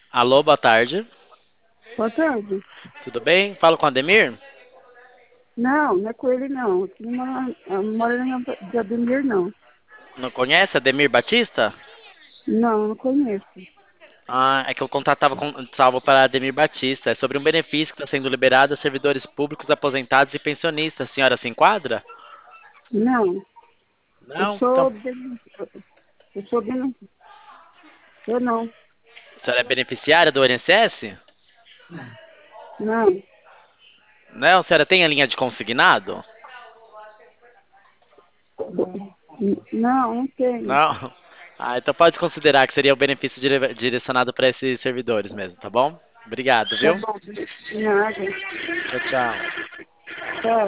Alô, boa tarde. Boa tarde. Tudo bem? Falo com o Ademir? Não, não é com ele não. Aqui não mora na de Ademir, não. Não conhece Ademir Batista? Não, não conheço. Ah, é que eu contatava com salvo para Ademir Batista. É sobre um benefício que está sendo liberado a servidores públicos, aposentados e pensionistas. A senhora se enquadra? Não, eu Não? Então, sou eu sou eu não, a senhora é beneficiária do INSS? não, Não, a senhora tem a linha de consignado? não tenho. Não? Ah, então pode considerar que seria o benefício direcionado para esses servidores mesmo, tá bom? Obrigado, Tá viu? bom, nada. Tchau, tchau.